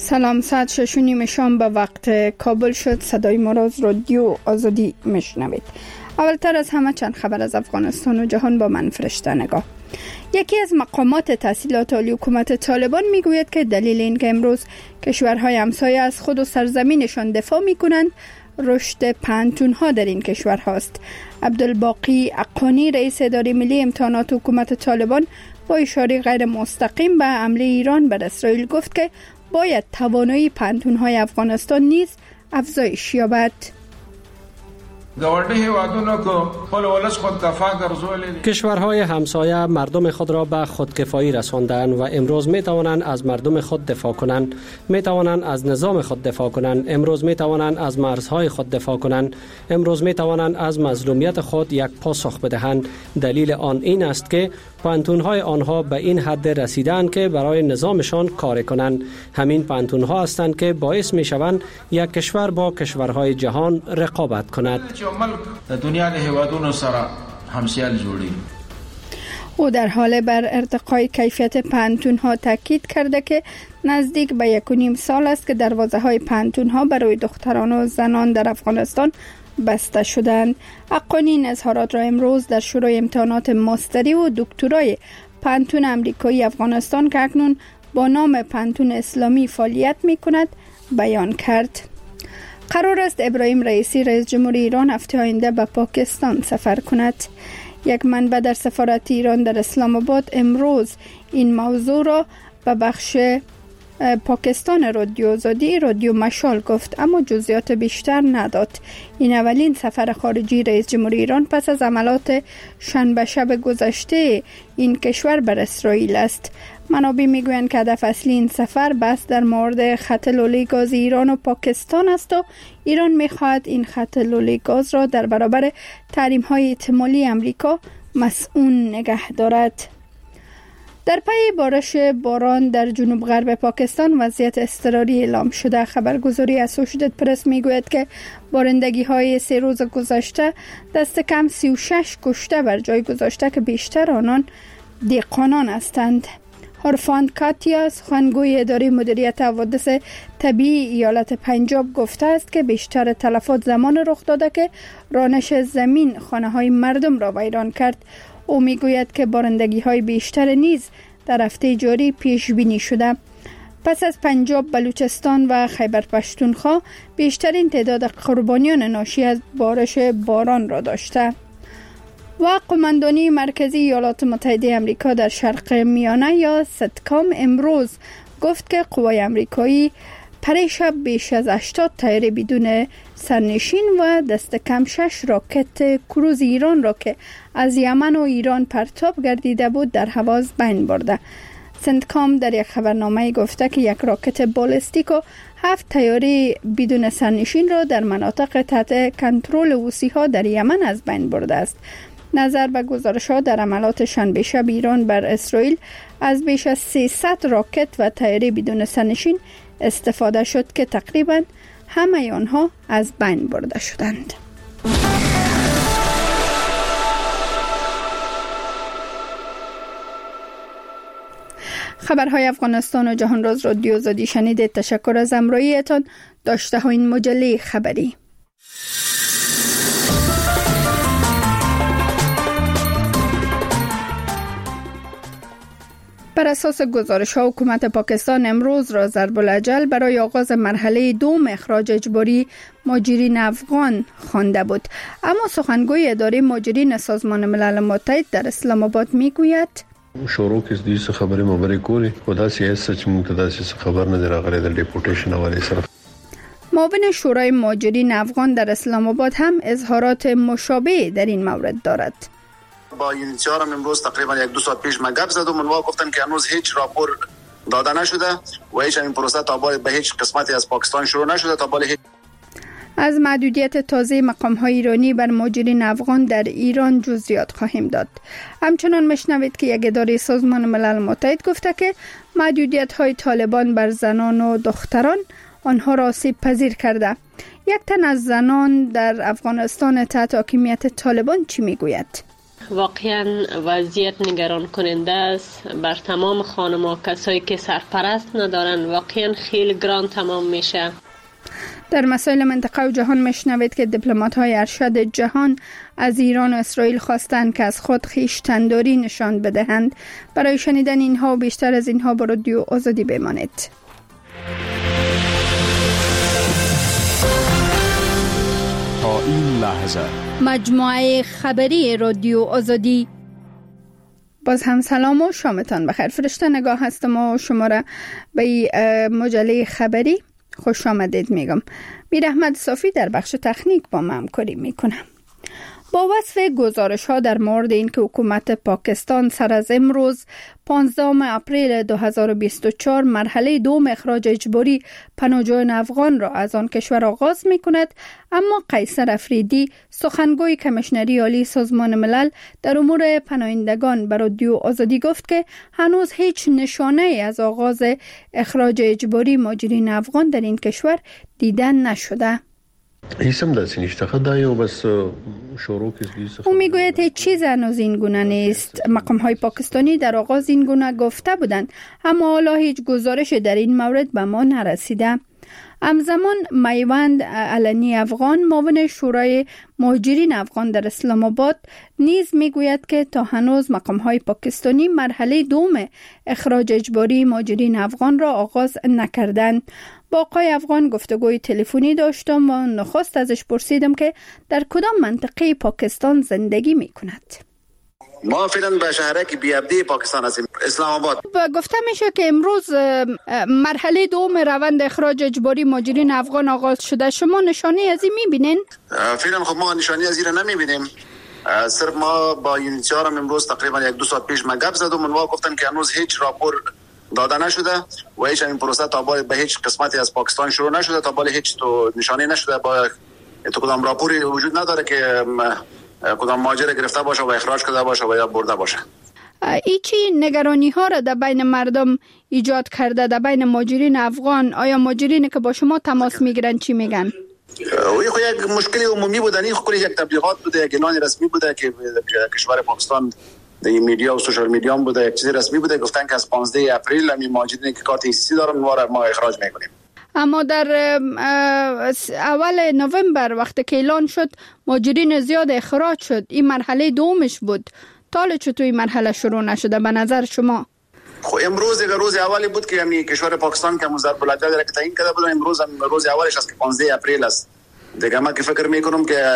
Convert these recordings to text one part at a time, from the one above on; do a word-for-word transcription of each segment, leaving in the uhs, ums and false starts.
سلام، ساعت شش و نیم شام به وقت کابل شد. صدای ما را از رادیو آزادی میشنوید. اولتر از همه چند خبر از افغانستان و جهان با من فرشته نگاه. یکی از مقامات تحصیلات عالی حکومت طالبان میگوید که دلیل این که امروز کشورهای همسایه از خود و سرزمینشان دفاع میکنند رشد پانتون‌ها در این کشور هاست. عبدالباقی اقانی رئیس اداره ملی امتحانات حکومت طالبان با اشاره غیر مستقیم به حمله ایران بر اسرائیل گفت که باید توانایی پانتون‌های افغانستان نیز افزایش یابد. کشورهای همسایه مردم خود را به خودکفایی رساندند و امروز می توانند از مردم خود دفاع کنند، می توانند از نظام خود دفاع کنند، امروز می توانند از مرزهای خود دفاع کنند، امروز می توانند از مظلومیت خود یک پاسخ بدهند. دلیل آن این است که پانتون‌های آنها به این حد رسیدند که برای نظامشان کار کنند. همین پانتون‌ها هستند که باعث می شوند یک کشور با کشورهای جهان رقابت کند. او در حال بر ارتقای کیفیت پانتون‌ها تاکید کرده که نزدیک به یک و نیم سال است که دروازه‌های پانتون‌ها برای دختران و زنان در افغانستان بسته شدند. اقانی این اظهارات را امروز در شروع امتحانات ماستری و دکترای پانتون امریکایی افغانستان که اکنون با نام پانتون اسلامی فعالیت می‌کند بیان کرد. قرار است ابراهیم رئیسی رئیس جمهور ایران هفته آینده به پاکستان سفر کند. یک منبع در سفارت ایران در اسلام آباد امروز این موضوع را به بخش پاکستان رادیو آزادی رادیو مشال گفت، اما جزئیات بیشتر نداد. این اولین سفر خارجی رئیس جمهور ایران پس از حملات شنبه شب گذشته این کشور بر اسرائیل است. منابع میگویند که هدف اصلی این سفر بحث در مورد خط لوله گاز ایران و پاکستان است و ایران میخواهد این خط لوله گاز را در برابر تحریم‌های احتمالی امریکا مسئول نگه دارد. در پی بارش باران در جنوب غرب پاکستان وضعیت اضطراری اعلام شده. خبرگزاری اسوشیتد پرس میگوید که بارندگی های سه روز گذشته دست کم سی و شش کشته بر جای گذاشته که بیشتر آنان دهقانان هستند. هرفاند کاتیا سخنگوی اداره مدیریت حوادث طبیعی ایالت پنجاب گفته است که بیشتر تلفات زمان رخ داده که رانش زمین خانه های مردم را ویران کرد. او میگوید که بارندگی های بیشتر نیز در هفته جاری پیش بینی شده. پس از پنجاب، بلوچستان و خیبر پختونخوا بیشترین تعداد قربانیان ناشی از بارش باران را داشته. و قماندانی مرکزی ایالات متحده آمریکا در شرق میانه یا ستکام امروز گفت که قوای آمریکایی پریشب بیش از هشتاد طیاره بدون سرنشین و دست کم شش راکت کروز ایران را که از یمن و ایران پرتاب گردیده بود در هوا از بین برده. سنتکام در یک خبرنامه گفته که یک راکت بالستیک و هفت طیاره بدون سرنشین را در مناطق تحت کنترل حوثی‌ها در یمن از بین برده است. نظر به گزارش‌ها در حملات شنبه شب ایران بر اسرائیل از بیش از سیصد راکت و طیاره بدون سرنشین استفاده شد که تقریباً همه آنها از بین برده شدند. خبرهای افغانستان و جهان راز رادیو آزادی شنیدید. تشکر از همراهیتان. داشته ها این مجله خبری. بر اساس گزارش‌ها حکومت پاکستان امروز را ضرب الاجل برای آغاز مرحله دوم اخراج اجباری مهاجرین افغان خوانده بود، اما سخنگوی اداره مهاجرین سازمان ملل متحد در اسلام آباد میگوید شروع کس دیسه خبری مبارک کولی خدا سیاست چه مقتداسی خبر نداره راغلی در دیپورتیشن حواله سره. معاون شورای مهاجرین افغان در اسلام آباد هم اظهارات مشابه در این مورد دارد. با یونیسیار هم امروز تقریبا یک دو ساعت پیش من گپ زدم، منوا گفتن که هنوز هیچ راپور داده نشده و هیچ این پروسه تا به هیچ قسمتی از پاکستان شروع نشده تا بالا. از محدودیت تازه مقام‌های ایرانی بر مهاجرین افغان در ایران جزئیات خواهیم داد. همچنان مشنوید که یک اداره سازمان ملل متحد گفته که محدودیت‌های طالبان بر زنان و دختران آنها را آسیب پذیر کرده. یک تن از زنان در افغانستان تحت حاکمیت طالبان چی میگوید؟ واقعا وضعیت نگران کننده است بر تمام خانم‌ها. کسایی که سرپرست ندارن واقعا خیلی گران تمام میشه. در مسائل منطقه و جهان میشنوید که دیپلمات‌های ارشد جهان از ایران و اسرائیل خواستند که از خود خویشتن‌داری نشان بدهند. برای شنیدن اینها و بیشتر از اینها با رادیو آزادی بمانید. تا این لحظه مجموعه خبری رادیو آزادی. باز هم سلام و شامتان بخیر. فرشته نگاه هستم و شما را به مجله خبری خوش آمدید میگم. میر احمد صافی در بخش تکنیک با من همکاری میکنه. با وصف گزارش ها در مورد اینکه حکومت پاکستان سر از امروز پانزدهم اپریل دو هزار و بیست و چهار مرحله دوم اخراج اجباری پناهجویان افغان را از آن کشور آغاز می کند، اما قیصر افریدی سخنگوی کمیشنری عالی سازمان ملل در امور پناهندگان به رادیو آزادی گفت که هنوز هیچ نشانه از آغاز اخراج اجباری مهاجرین افغان در این کشور دیدن نشده. هیچم دستی نیست خدایی و بس شروع کسی. او میگوید هیچ چیز هنوز این گونه نیست. مقام های پاکستانی در آغاز این گونه گفته بودند، اما حالا هیچ گزارش در این مورد به ما نرسیده. همزمان میوند علنی افغان معاون شورای مهاجرین افغان در اسلام آباد نیز میگوید که تا هنوز مقام های پاکستانی مرحله دوم اخراج اجباری مهاجرین افغان را آغاز نکردند. با آقای افغان گفتگوی تلفنی داشتم و نخست ازش پرسیدم که در کدام منطقه پاکستان زندگی می کند. ما فعلا به شهرک بیابدی پاکستان هستیم، اسلام آباد. گفته میشه که امروز مرحله دوم روند اخراج اجباری مهاجرین افغان آغاز شده. شما نشانی از این میبینین؟ فعلا خب ما نشانی از این نمیبینیم. صرف ما با یونیسیار امروز تقریبا یک دو ساعت پیش ما گپ زدم، منوا گفتن که هنوز هیچ راپور داده نشده و هیچ این پروسه تا به هیچ قسمتی از پاکستان شروع نشده، تا بالا هیچ تو نشانه نشده، با تو کدام راپوری وجود نداره که کدام مهاجر گرفته باشه و اخراج کرده باشه و یا برده باشه. ایچی نگرانی ها را در بین مردم ایجاد کرده، در بین مهاجرین افغان؟ آیا مهاجرینی که با شما تماس میگیرن چی میگن؟ اوی خو یک مشکلی عمومی بوده، این خو یک تبلیغات بوده، یک اعلان رسمی بوده که کشور پاکستان در میدیا و سوشال میدیا هم بوده، یک چیز رسمی بوده، گفتن که از پانزدهم اپریل همین مهاجرین که کارت ایسی دارن ما اخراج میکنیم. اما در اول نوامبر وقتی که اعلان شد مهاجرین زیاد اخراج شد، این مرحله دومش بود. تا چطور این مرحله شروع نشده به نظر شما؟ خب امروز یک روز اولی بود که همین کشور پاکستان که مزار بلادر داره که تعیین کرده بود. امروز هم روز اولش است که پانزدهم اپریل است دیگه. من که فکر میکنم که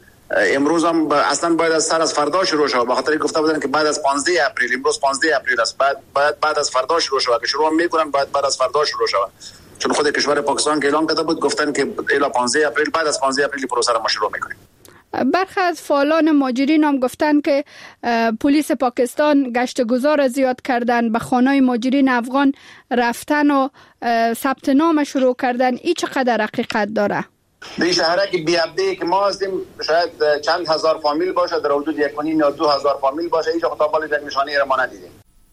امروز هم اصلا باید از سر از فردا شروع شود، به خاطر گفته بودن که بعد از پانزدهم اپریل، امروز پانزدهم اپریل است، بعد بعد بعد از فردا شروع شود. که شروع هم میکنن بعد بعد از فردا شروع شود، چون خود کشور پاکستان که اعلام کرده بود گفتن که الی پانزدهم اپریل، بعد از پانزدهم اپریل پروسه را ما شروع میکنیم. برخی از فعالان مهاجرین هم گفتن که پلیس پاکستان گشت گذار زیاد کردن، به خانه‌های مهاجرین افغان رفتن و ثبت نام شروع کردن. این چقدر حقیقت داره؟ در شهرک بیابدی که ما هستیم شاید چند هزار فامیل باشه، در حدود یک و نیم یا دو هزار فامیل باشه. هیچ وقت بالا یک نشانی را ما ندیدیم.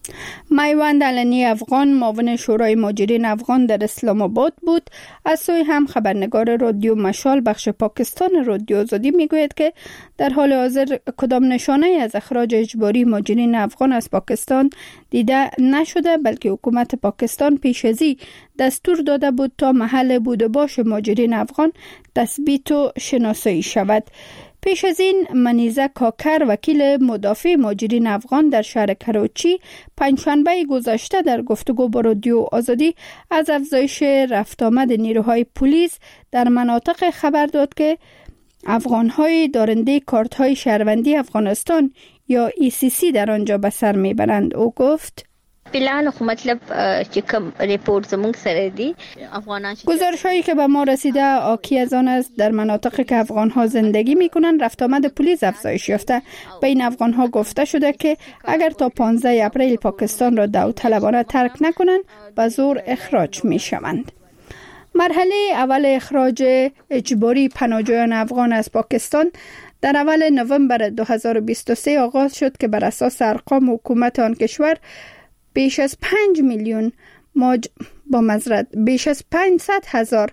میوند علنی افغان معاون شورای مهاجرین افغان در اسلام آباد بود. از سوی هم خبرنگار رادیو مشال بخش پاکستان رادیو آزادی میگوید که در حال حاضر کدام نشانه از اخراج اجباری مهاجرین افغان از پاکستان دیده نشده، بلکه حکومت پاکستان پیش ازی دستور داده بود تا محل بود و باش مهاجرین افغان تثبیت و شناسایی شود. پیش از این منیزه کاکر وکیل مدافع مهاجرین افغان در شهر کراچی پنجشنبه گذشته در گفتگو با رادیو آزادی از افزایش رفت آمد نیروهای پلیس در مناطق خبر داد که افغان‌های دارنده کارت‌های شهروندی افغانستان یا ای سی سی در آنجا به سر میبرند. او گفت فعلا خو مطلب چې کوم ریپورت زموږ سره دی افغانان گزارش‌هایی که به ما رسیده آکی از آن است در مناطقی که افغان‌ها زندگی می‌کنند رفت آمد پلیس افزایش یافته. به این افغان‌ها گفته شده که اگر تا پانزدهم اپریل پاکستان را داوطلبانه ترک نکنند به زور اخراج می‌شوند. مرحله اول اخراج اجباری پناهجویان افغان از پاکستان در اول نوامبر دو هزار و بیست و سه آغاز شد که بر اساس ارقام حکومت آن کشور بیش از پنج میلیون ماج... با مزرد بیش از پانصد هزار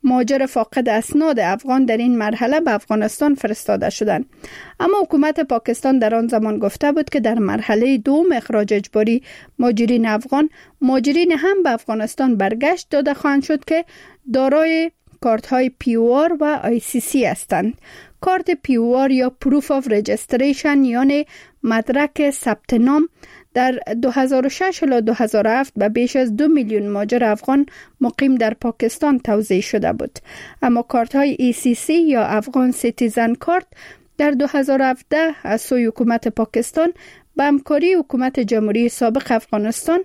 مهاجر فاقد اسناد افغان در این مرحله به افغانستان فرستاده شدند. اما حکومت پاکستان در آن زمان گفته بود که در مرحله دوم اخراج اجباری مهاجرین افغان، مهاجرین هم به افغانستان برگشت داده خواهند شد که دارای کارت های پی او آر و آی سی سی هستند. کارت پی او آر یا پروف آف رجستریشن یعنی مدرک ثبت نام در دو هزار و شش الی دو هزار و هفت به بیش از دو میلیون مهاجر افغان مقیم در پاکستان توزیع شده بود. اما کارت های ای سی سی یا افغان سیتیزن کارت در دو هزار و هفده از سوی حکومت پاکستان به همکاری حکومت جمهوری سابق افغانستان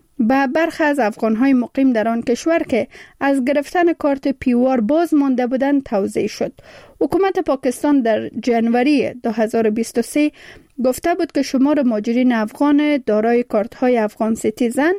به برخی از افغان‌های مقیم در آن کشور که از گرفتن کارت پی او آر باز مانده بودند توزیع شد. حکومت پاکستان در جنوری دو هزار و بیست و سه گفته بود که شمار مهاجرین افغان دارای کارت‌های افغان سیتیزن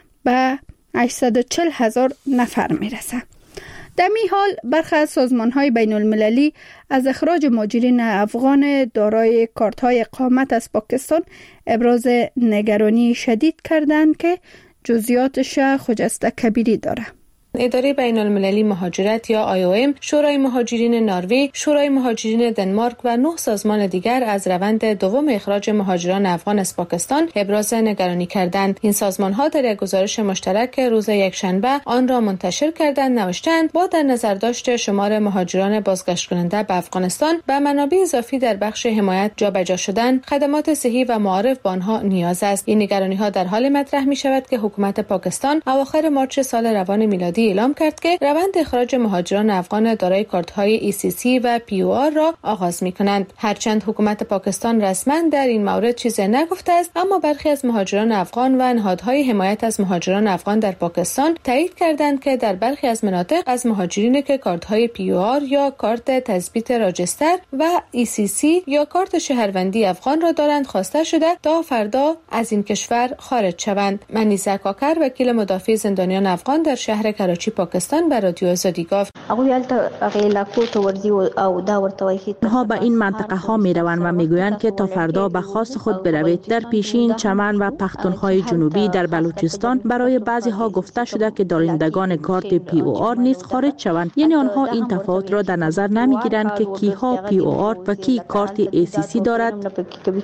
به هشتصد و چهل هزار نفر میرسد. در این حال برخی از سازمان‌های بین‌المللی از اخراج مهاجرین افغان دارای کارت‌های اقامت از پاکستان ابراز نگرانی شدید کردند که جزئیاتش خجسته کبیری داره. اداره بین المللی مهاجرت یا آی او ام، شورای مهاجرین نروژ، شورای مهاجرین دنمارک و نه سازمان دیگر از روند دوم اخراج مهاجران افغان از پاکستان ابراز نگرانی کردند. این سازمان‌ها در یک گزارش مشترک روز یکشنبه آن را منتشر کردند نوشتند با در نظر داشت شمار مهاجران بازگشت کننده به افغانستان به منابع اضافی در بخش حمایت جابجا شدن، خدمات صحی و معارف به آنها نیاز است. این نگرانی‌ها در حال مطرح می‌شود که حکومت پاکستان اواخر مارچ سال روان میلادی اعلام کرد که روند اخراج مهاجران افغان دارای کارت‌های ای سی سی و پی او آر را آغاز می‌کنند. هرچند حکومت پاکستان رسما در این مورد چیزی نگفته است، اما برخی از مهاجران افغان و نهادهای حمایت از مهاجران افغان در پاکستان تایید کردند که در برخی از مناطق از مهاجرینی که کارت‌های پی او آر یا کارت تثبیت راجستر و ای سی سی یا کارت شهروندی افغان را دارند خواسته شده تا فردا از این کشور خارج شوند. منیزه کاکر وکیل مدافع زندانیان افغان در شهر کراچی پاکستان به رادیو آزادی گفت ها به این منطقه ها می روند و می گویند که تا فردا به خواست خود بروید. در پیشین، چمن و پختونخوای جنوبی در بلوچستان برای بعضی ها گفته شده که دارندگان کارت پی او آر نیز خارج شوند. یعنی آنها این تفاوت را در نظر نمی گیرند که کی ها پی او آر و کی کارت ای سی سی دارد.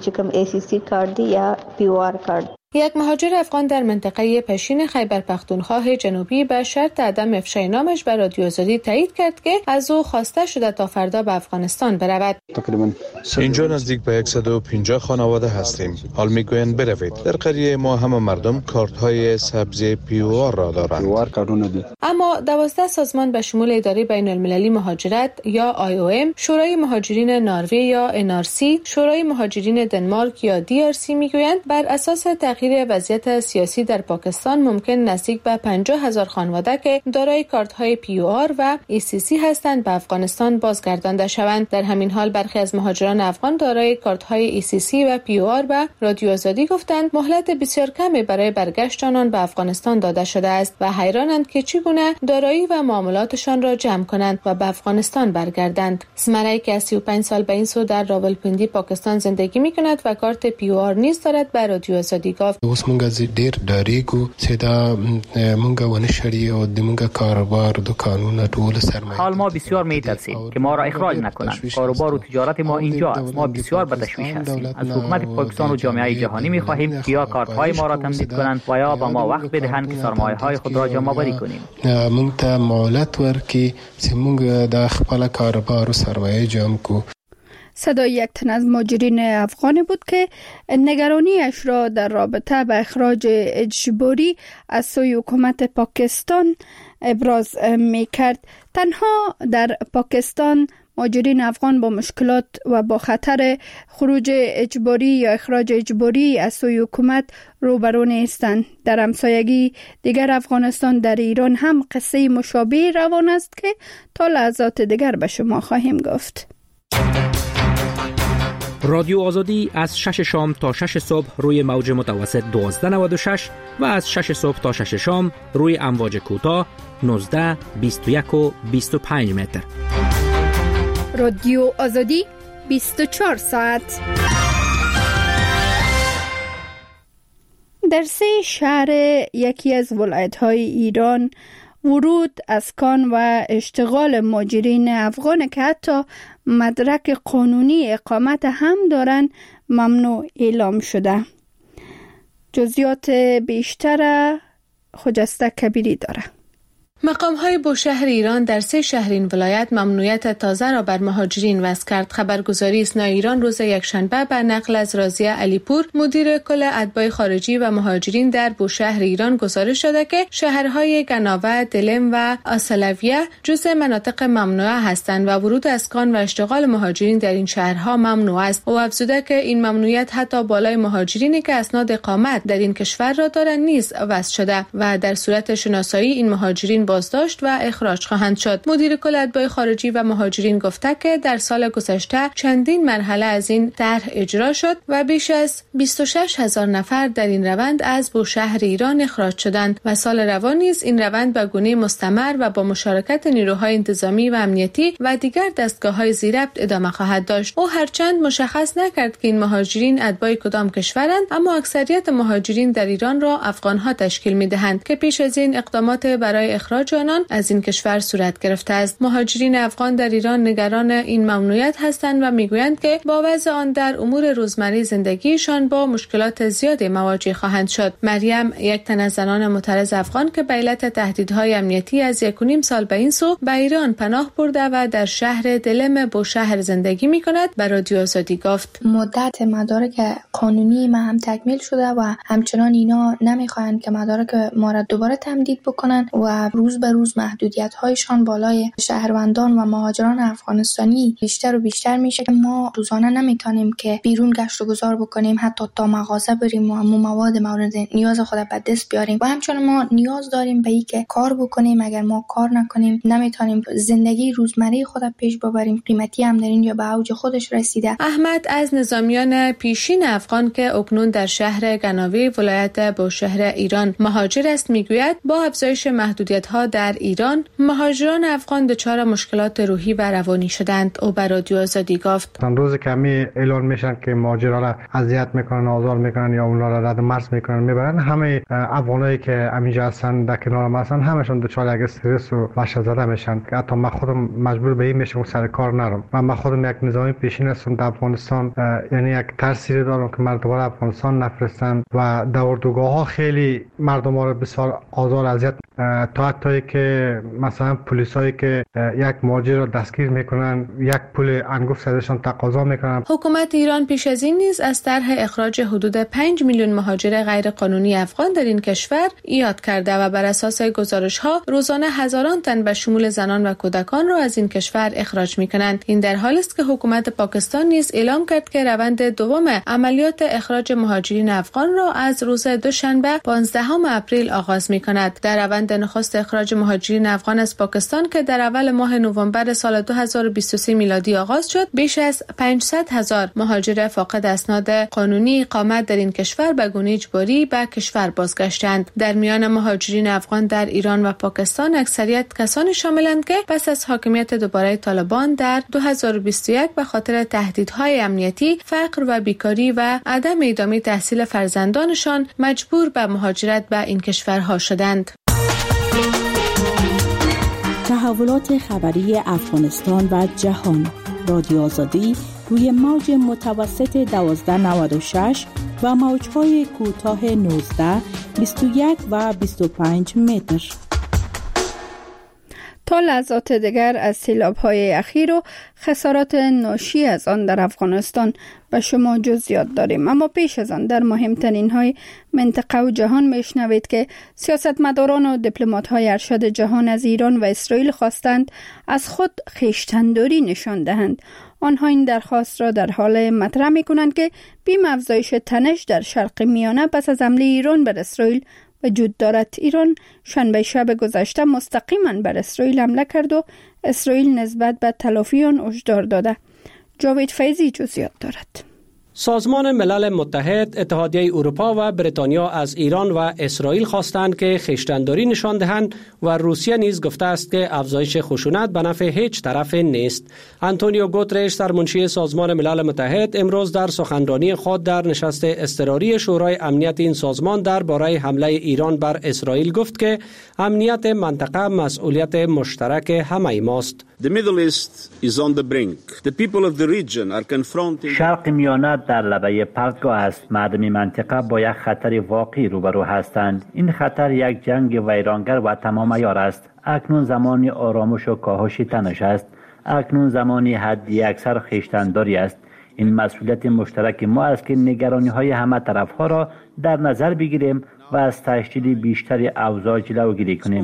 یک مهاجر افغان در منطقه پشین خیبر پختونخوا جنوبی به شرط عدم افشای نامش به رادیو آزادی تایید کرد که از او خواسته شده تا فردا به افغانستان برود. اینجا نزدیک به صد و پنجاه خانواده هستیم. حال میگویند بروید. در قریه ما همه مردم کارت های سبز پی او آر را دارند. اما دوازده سازمان به شمول اداره بین المللی مهاجرت یا آی او ام، شورای مهاجرین نروژ یا ان آر سی، شورای مهاجرین دنمارک یا دی آر سی میگویند بر اساس تغییر وضعیت سیاسی در پاکستان ممکن نزدیک به پنجاه هزار خانواده که دارای کارت‌های پی او آر و ای سی سی هستند به افغانستان بازگردانده شوند. در همین حال برخی از مهاجران افغان دارای کارت‌های ای سی سی و پی او آر به رادیو آزادی گفتند مهلت بسیار کمی برای برگشت آنان به افغانستان داده شده است و حیرانند که چگونه دارایی و معاملاتشان را جمع کنند و به افغانستان برگردند. اسمرایی که سی و پنج سال به این سو در راولپنډي پاکستان زندگی می‌کند و کارت پی او آر نیز دارد به رادیو آزادی گفت اوس مونږ زی ډیر ډاریګو چې دا مونږ ونشړی او د مونږ کاروبار دکانونه ټول سرمایه. حال ما بسیار میترسیم که ما را اخراج نکنند. کاروبار و تجارت ما اینجا است. ما بسیار به تشویش هستیم. از حکومت پاکستان و جامعه جهانی می‌خواهیم که یا کارت‌های ما را تمدید کنند و یا به ما وقت بدهند که سرمایه‌های خود را جمع آوری کنیم. مونږ ته مهلت ورکړي چې مونږ د خپل کاروبار و سرمایه جمع کو. صدای یک تن از مهاجرین افغانی بود که نگرانیش را در رابطه با اخراج اجباری از سوی حکومت پاکستان ابراز می کرد. تنها در پاکستان مهاجرین افغان با مشکلات و با خطر خروج اجباری یا اخراج اجباری از سوی حکومت روبرو نیستند. در همسایگی دیگر افغانستان در ایران هم قصه مشابه روان است که تا لحظات دیگر به شما خواهیم گفت. رادیو آزادی از شش شام تا شش صبح روی موج متوسط دوازده نود و شش و از شش صبح تا شش شام روی امواج کوتاه نوزده، بیست و یک و بیست و پنج متر. رادیو آزادی بیست و چهار ساعت. در سه شهر یکی از ولایت‌های ایران ورود، اسکان و اشتغال مهاجرین افغان که حتی مدرک قانونی اقامت هم دارند ممنوع اعلام شده. جزئیات بیشتر خجسته کبیری داره. مقام‌های بوشهر ایران در سه شهر این ولایت ممنوعیت تازه را بر مهاجرین وضع کرد. خبرگزاری اسنا ایران روز یکشنبه به نقل از راضیه علیپور مدیر کل اتباع خارجی و مهاجرین در بوشهر ایران گزارش داده که شهرهای گناوه، دلم و آسلویه جزء مناطق ممنوعه هستند و ورود اسکان و اشتغال مهاجرین در این شهرها ممنوع است. او افزوده که این ممنوعیت حتی بالای مهاجرینی که اسناد اقامت در این کشور را دارند نیز وضع شده و در صورت شناسایی این مهاجرین بازداشت و اخراج خواهند شد. مدیر کل اتباع خارجی و مهاجرین گفته که در سال گذشته چندین مرحله از این طرح اجرا شد و بیش از بیست و شش هزار نفر در این روند از بوشهر ایران اخراج شدند و سال روان نیز این روند به گونه مستمر و با مشارکت نیروهای انتظامی و امنیتی و دیگر دستگاه‌های ضبط ادامه خواهد داشت. او هرچند مشخص نکرد که این مهاجرین اتباع کدام کشورند، اما اکثریت مهاجرین در ایران را افغان‌ها تشکیل می‌دهند که پیش از این اقدامات برای اخراج آنان از این کشور صورت گرفته است. مهاجرین افغان در ایران نگران این ممنوعیت هستند و میگویند که با وضع آن در امور روزمره زندگیشان با مشکلات زیادی مواجه خواهند شد. مریم، یک تن از زنان معترض افغان که به علت تهدیدهای امنیتی از یک و نیم سال به این سو به ایران پناه برده و در شهر دلم بوشهر زندگی میکند، به رادیو آزادی گفت: مدت مدارک قانونی ما هم تکمیل شده و همچنان اینا نمیخواهند که مدارک ما را دوباره تمدید بکنن و روز به روز محدودیت هایشان بالای شهروندان و مهاجران افغانستانی بیشتر و بیشتر میشه که ما روزانه نمیتونیم که بیرون گشت و گذار بکنیم، حتی تا مغازه بریم و مواد مورد نیاز خود به دست بیاریم و همچنان ما نیاز داریم به این که کار بکنیم. اگر ما کار نکنیم نمیتونیم زندگی روزمره خود پیش ببریم. قیمتی هم در اینجا به اوج خودش رسیده. احمد از نظامیان پیشین افغان که اکنون در شهر گناوی ولایت بوشهر ایران مهاجر است میگوید با افزایش محدودیت‌ها در ایران مهاجران افغان دچار مشکلات روحی و روانی شدند. او به رادیو آزادی گفت: روز کمی اعلان میشن که مهاجرا را اذیت میکنن، آزار میکنن یا اونها را رد مرز میکنن میبرن، همه افغانایی که همینجا هستن در کنار ما هستن همشون دچار یک استرس و وحشت زده میشن که حتی من خودم مجبور به این میشم سر کار نرم. من من خودم یک نظامی پیشین هستم در افغانستان، یعنی یک ترسیری دارم که مردم را افغانستان نفرستن و در اردوگاه ها خیلی مردم را بسیار آزار اذیت تا حتی که مثلا پلیسایی که یک مهاجر را دستگیر میکنن یک پول انگفت ازشان تقاضا میکنن. حکومت ایران پیش از این نیز از طرح اخراج حدود پنج میلیون مهاجر غیر قانونی افغان در این کشور یاد کرده و بر اساس گزارش ها روزانه هزاران تن به شمول زنان و کودکان را از این کشور اخراج میکنند. این در حالی است که حکومت پاکستان نیز اعلام کرد که روند دوم عملیات اخراج مهاجرین افغان را از روز دوشنبه پانزدهم اپریل آغاز میکند. در روند نخست اخراج مهاجرین افغان از پاکستان که در اول ماه نوامبر سال دو هزار و بیست و سه میلادی آغاز شد، بیش از پانصد هزار مهاجر فاقد اسناد قانونی اقامت در این کشور به گونه اجباری به کشور بازگشتند. در میان مهاجرین افغان در ایران و پاکستان اکثریت کسانی شاملند که پس از حاکمیت دوباره طالبان در دو هزار و بیست و یک به خاطر تهدیدهای امنیتی، فقر و بیکاری و عدم ادامه تحصیل فرزندانشان مجبور به مهاجرت به این کشورها شدند. تحولات خبری افغانستان و جهان. رادیو آزادی روی موج متوسط دوازده نود و شش و موج‌های کوتاه نوزده، بیست و یک و بیست و پنج متر. تا لحظات دیگر از سیلاب‌های اخیر و خسارات ناشی از آن در افغانستان به شما جزئیات داریم، اما پیش از آن در مهمترین های منطقه و جهان میشنوید که سیاستمداران و دیپلمات‌های ارشد جهان از ایران و اسرائیل خواستند از خود خویشتن‌داری نشان دهند. آنها این درخواست را در حال مطرح می‌کنند که بیم افزایش تنش در شرق میانه پس از حمله ایران بر اسرائیل وجود دارد. ایران شنبه شب گذشته مستقیما بر اسرائیل حمله کرد و اسرائیل نسبت به تلافی آن هشدار داده. جاوید فیضی جزئیات دارد. سازمان ملل متحد، اتحادیه اروپا و بریتانیا از ایران و اسرائیل خواستند که خویشتن‌داری نشان دهند و روسیه نیز گفته است که افزایش خشونت به نفع هیچ طرف نیست. آنتونیو گوترش، سرمنشی سازمان ملل متحد، امروز در سخنرانی خود در نشست اضطراری شورای امنیت این سازمان درباره حمله ایران بر اسرائیل گفت که امنیت منطقه مسئولیت مشترک همه ماست. شرق میانه در لبه پرتگاه است. مردم منطقه با یک خطر واقعی روبرو هستند. این خطر یک جنگ ویرانگر و تمام عیار است. اکنون زمانی آرامش و کاهش تنش است. اکنون زمانی حدی اکثر خویشتن‌داری است. این مسئولیت مشترک ما است که نگرانی های همه طرف ها را در نظر بگیریم و از تشدید بیشتری اوضاع جلوگیری کنیم.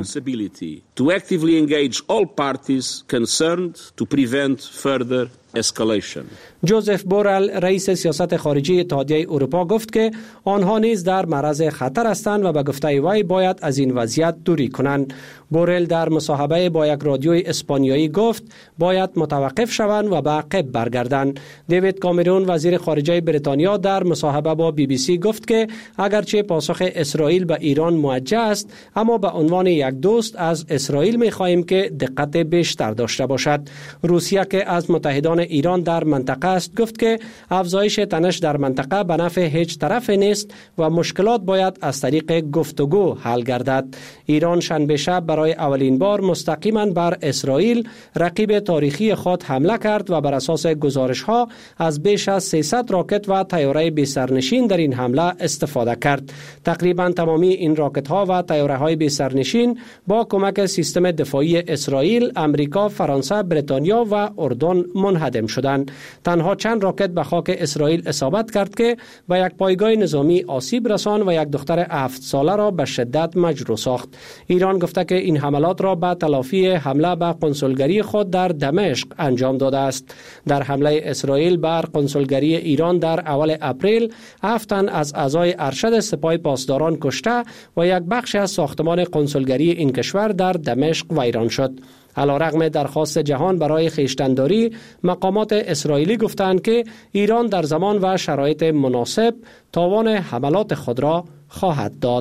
To actively engage all parties concerned to prevent further escalation. جوزف بورل، رئیس سیاست خارجی اتحادیه اروپا، گفت که آنها نیز در معرض خطر هستند و به گفته وی باید از این وضعیت دوری کنند. بورل در مصاحبه با یک رادیوی اسپانیایی گفت باید متوقف شوند و به عقب برگردند. دیوید کامرون، وزیر خارجه بریتانیا، در مصاحبه با بی بی سی گفت که اگرچه پاسخ اسرائیل به ایران موجه است، اما به عنوان یک دوست از اسرائیل می خواهیم که دقت بیشتر داشته باشد. روسیه که از متحدان ایران در منطقه است گفت که افزایش تنش در منطقه به نفع هیچ طرف نیست و مشکلات باید از طریق گفتگو حل گردد. ایران شنبه شب برای اولین بار مستقیما بر اسرائیل، رقیب تاریخی خود، حمله کرد و بر اساس گزارش ها از بیش از سیصد راکت و طیاره بی سرنشین در این حمله استفاده کرد. تقریبا تمامی این راکت ها و طیاره های بی سرنشین با کمک سیستم دفاعی اسرائیل، امریکا، فرانسه، بریتانیا و اردن منهدم شدند. تنها چند راکت به خاک اسرائیل اصابت کرد که به یک پایگاه نظامی آسیب رساند و یک دختر هفت ساله را به شدت مجروح ساخت. ایران گفته که این حملات را به تلافی حمله به قنسولگری خود در دمشق انجام داده است. در حمله اسرائیل بر قنسولگری ایران در اول اپریل، هفت تن از اعضای ارشد سپاه پاسداران کشته و یک بخش از ساختمان قنسولگری این کشور در دمشق ویران شد. علیرغم درخواست جهان برای خویشتن‌داری، مقامات اسرائیلی گفتند که ایران در زمان و شرایط مناسب تاوان حملات خود را خواهد داد.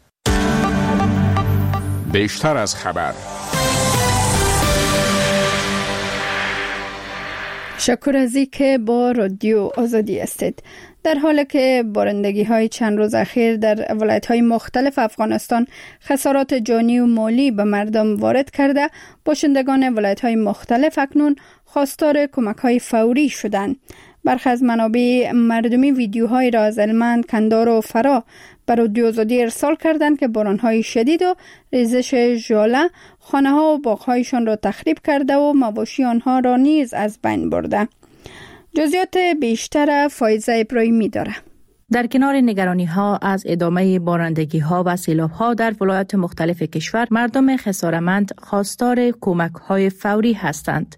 بیشتر از خبر. شکر از اینکه با رادیو آزادی هستید. در حالی که بارندگی های چند روز اخیر در ولایت های مختلف افغانستان خسارات جانی و مالی به مردم وارد کرده، باشندگان ولایت های مختلف اکنون خواستار کمک های فوری شدند. برخی از منابع مردمی ویدیوهای را از هلمند، کندهار و فرا به رادیو آزادی ارسال کردند که بارانهای شدید و ریزش ژاله خانه ها و باغ هایشان را تخریب کرده و مواشی آنها را نیز از بین برده. جزئیات بیشتر فایزه ابراهیمی داره. در کنار نگرانی ها از ادامه بارندگی ها و سیلاب ها در ولایات مختلف کشور، مردم خسارتمند خواستار کمک های فوری هستند.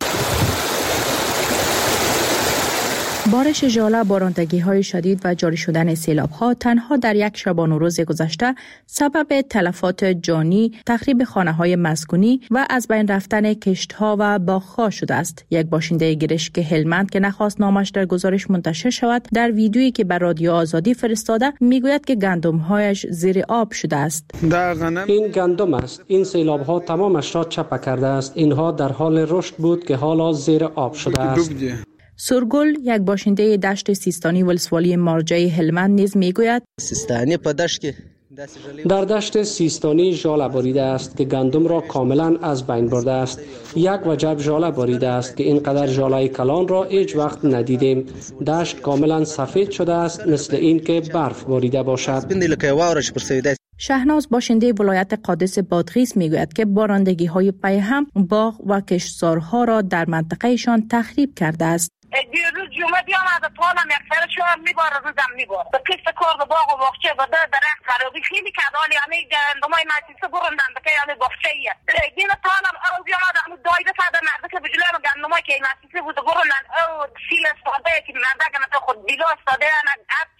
بارش ژاله، بارندگی های شدید و جاری شدن سیلاب ها تنها در یک شبانه روز گذشته سبب تلفات جانی، تخریب خانه های مسکونی و از بین رفتن کشت ها و باغ ها شده است. یک باشنده گرشک هلمند که نخواست نامش در گزارش منتشر شود، در ویدیویی که بر رادیو آزادی فرستاده میگوید که گندم هایش زیر آب شده است. این گندم است. این سیلاب ها تمامش را چپه کرده است. اینها در حال رشد بود که حالا زیر آب شده است. سرگل، یک باشنده دشت سیستانی ولسوالی مارجه هلمند نیز میگوید سیستانی په دشت کې در دشت سیستانی ژاله باریده است که گندم را کاملا از بین برده است. یک وجب ژاله باریده است که اینقدر ژاله کلان را هیچ وقت ندیدیم. دشت کاملا سفید شده است، مثل این که برف باریده باشد. شهناز، باشنده ولایت قادس بادغیس میگوید که بارندگی های پی هم باغ و کشتزارها را در منطقهشان تخریب کرده است. دیروز جمعه بیامد پالم یک سر شوار میباره روزم میباره به قسط کار به باغ و باغچه و در درخت خرابی خیلی کرد. حالی همه گندمای مجلسه بروندن بکه همه باغچه ایه دین پالم او بیامد همه دایده ساده مرده که بجلوی همه گندمای که مجلسه بود بروندن او سیل استاده که مرده که مثلا خود بیلا استاده هر چی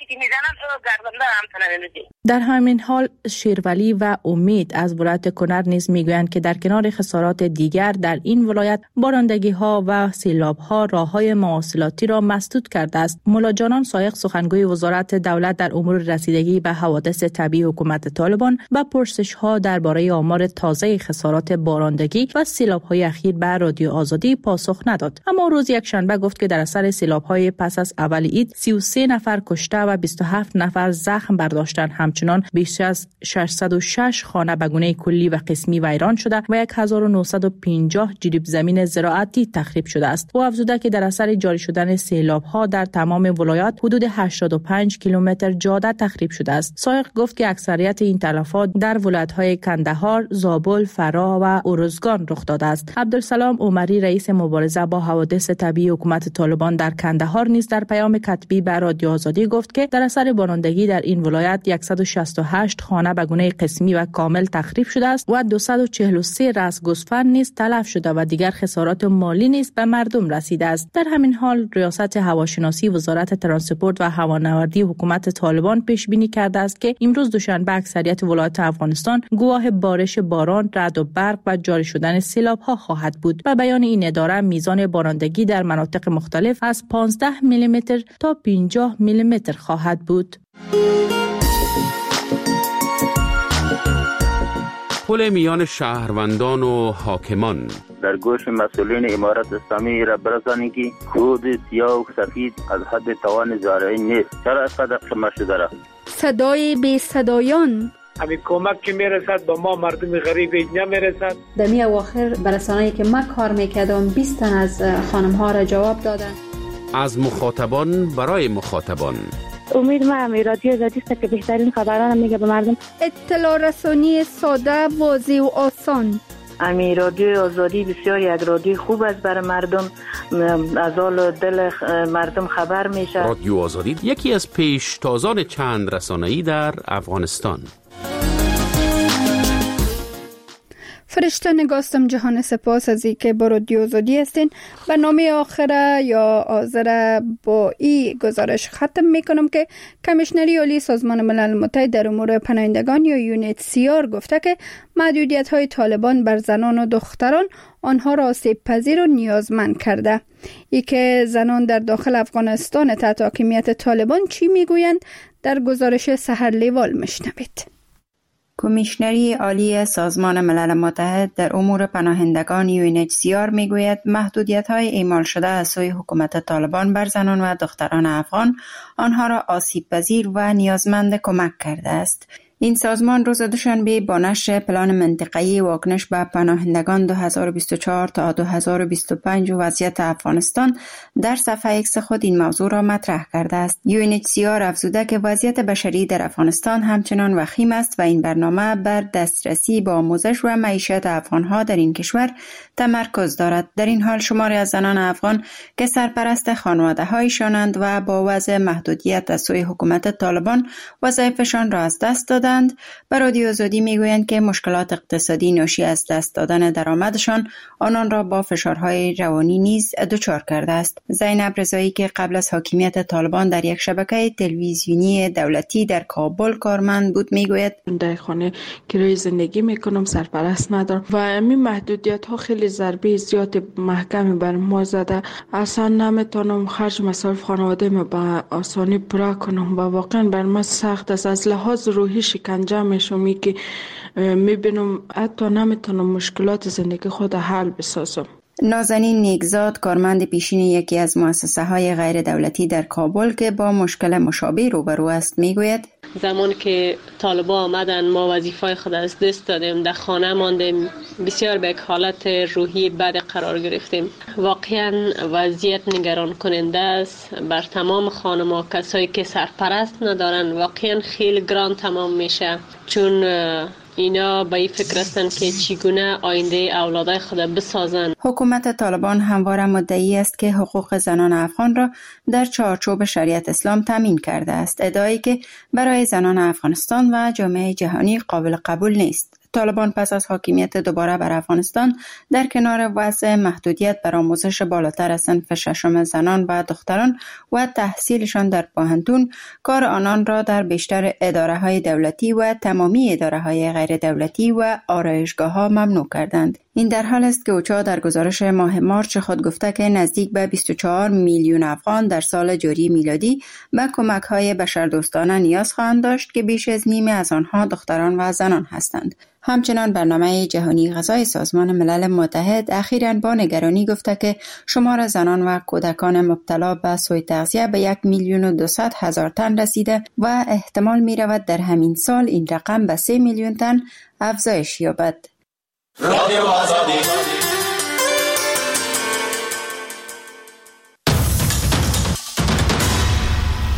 که میزنن او گردنده هم تنه. در همین حال شیرولی و امید از ولایت کنر نیز میگویند که در کنار خسارات دیگر در این ولایت بارندگی ها و سیلاب ها راه های مواصلاتی را مسدود کرده است. مولا جانان سایق سخنگوی وزارت دولت در امور رسیدگی به حوادث طبیعی حکومت طالبان به پرسش ها درباره آمار تازه خسارات بارندگی و سیلاب های اخیر به رادیو آزادی پاسخ نداد. اما روز یک شنبه گفت که در اثر سیلاب های پس از اول عید سی و سه نفر کشته و بیست و هفت نفر زخم برداشتند. همچنان بیش از ششصد و شش خانه به گونه کلی و قسمی ویران شده و هزار و نهصد و پنجاه جریب زمین زراعتی تخریب شده است. او افزوده که در اثر جاری شدن سیلاب ها در تمام ولایات حدود هشتاد و پنج کیلومتر جاده تخریب شده است. سایق گفت که اکثریت این تلفات در ولایت‌های کندهار، زابل، فرا و ارزگان رخ داده است. عبدالسلام عمری رئیس مبارزه با حوادث طبیعی حکومت طالبان در کندهار نیز در پیام کتبی به رادیو آزادی گفت که در اثر بارندگی در این ولایت صد و شصت و هشت خانه به گونه قسمی و کامل تخریب شده است و دویست و چهل و سه راس گوسفند نیز تلف شده و دیگر خسارات مالی نیز به مردم رسیده است. در همین حال ریاست هواشناسی وزارت ترانسپورت و هوانوردی حکومت طالبان پیش بینی کرده است که امروز دوشنبه اکثریت ولایات افغانستان گواه بارش باران، رعد و برق و جاری شدن سیلاب ها خواهد بود. به بیان این اداره میزان بارندگی در مناطق مختلف از پانزده میلی متر تا پنجاه میلی متر خواهد بود. پل میان شهروندان و حاکمان در گوش مسئولین امارت اسلامی را برسانید که خود سیاه و سفید از حد توان زارعی نیست. چرا اینقدر خمه شده را؟ صدای بی صدایان همین کمک که میرسد با ما مردم غریب نمیرسد. دمی اواخر برسانه‌ای که من کار میکردم بیست تن از خانم ها را جواب دادن. از مخاطبان برای مخاطبان. امید ما همی رادیو آزادی است که بهترین خبران میگه به مردم. اطلاع رسانی ساده، واضح و آسان. امی رادیو آزادی بسیار یک رادیو خوب است برای مردم، از حال دل مردم خبر میشه. رادیو آزادی یکی از پیشتازان چند رسانه‌ای در افغانستان. فرشته نگاستم جهان، سپاس از اینکه با رادیو آزادی هستین. برنامه آخره یا آذر با این گزارش ختم میکنم که کمیشنری عالی سازمان ملل متحد در امور پناهندگان یا یونیت سی آر گفته که محدودیت های طالبان بر زنان و دختران آنها را آسیب پذیر و نیازمند کرده. ای که زنان در داخل افغانستان تحت حاکمیت طالبان چی میگویند در گزارش سحر لیوال مشنوید. کمیشنری عالی سازمان ملل متحد در امور پناهندگان یو ان اچ سی آر میگوید محدودیت‌های اعمال شده از سوی حکومت طالبان بر زنان و دختران افغان آنها را آسیب پذیر و نیازمند کمک کرده است. این سازمان روز دوشنبه با نشر پلان منطقه‌ای واکنش به پناهندگان دو هزار و بیست و چهار تا دو هزار و بیست و پنج و وضعیت افغانستان در صفحه ایکس خود این موضوع را مطرح کرده است. یو ان اچ سی آر افزوده که وضعیت بشری در افغانستان همچنان وخیم است و این برنامه بر دسترسی به آموزش و معیشت افغان‌ها در این کشور تمرکز دارد. در این حال شماری از زنان افغان که سرپرست خانواده‌هایشانند و با وضع محدودیت از سوی حکومت طالبان وظایفشان را از دست دادند، به رادیو آزادی میگویند که مشکلات اقتصادی ناشی از دست دادن درآمدشان آنان را با فشارهای روانی نیز دچار کرده است. زینب رضایی که قبل از حاکمیت طالبان در یک شبکه تلویزیونی دولتی در کابل کارمند بود میگوید در خانه کرایه زندگی میکنم، سرپرست ندارم و این محدودیت ها خیلی ضربه زیاد محکمی بر ما زده. اصلا نمیتونم خرج مصارف خانواده ما به آسانی پورا کنم و واقعا بر من سخت است. از لحاظ روحی شکنجه میشم که میبینم حتی نمیتونم مشکلات زندگی خود حل بسازم. نازنین نیکزاد کارمند پیشین یکی از مؤسسه های غیر دولتی در کابل که با مشکل مشابه روبرو است میگوید زمان که طالبان آمدن ما وظیفه خود از دست دادیم، در خانه ماندیم، بسیار به یک حالت روحی بد قرار گرفتیم. واقعا وضعیت نگران کننده است بر تمام خانم‌ها. کسایی که سرپرست ندارن واقعا خیلی گران تمام میشه، چون اینا به این فکر هستند که چگونه آینده اولادای خود بسازن. حکومت طالبان همواره مدعی است که حقوق زنان افغان را در چارچوب شریعت اسلام تامین کرده است، ادعایی که برای زنان افغانستان و جامعه جهانی قابل قبول نیست. طالبان پس از حاکمیت دوباره بر افغانستان در کنار وضع محدودیت بر آموزش بالاتر از صنف ششم زنان و دختران و تحصیلشان در پوهنتون، کار آنان را در بیشتر اداره های دولتی و تمامی اداره های غیر دولتی و آرایشگاه ها ممنوع کردند. این در حال است که اوچا در گزارش ماه مارچ خود گفته که نزدیک به بیست و چهار میلیون افغان در سال جاری میلادی به کمک های بشردوستانه نیاز خواهند داشت که بیش از نیمه از آنها دختران و زنان هستند. همچنان برنامه جهانی غذای سازمان ملل متحد اخیراً با نگرانی گفته که شمار زنان و کودکان مبتلا به سوء تغذیه به یک میلیون و دویست هزار تن رسیده و احتمال می رود در همین سال این رقم به سه میلیون تن افزایش یابد. رادیو آزادی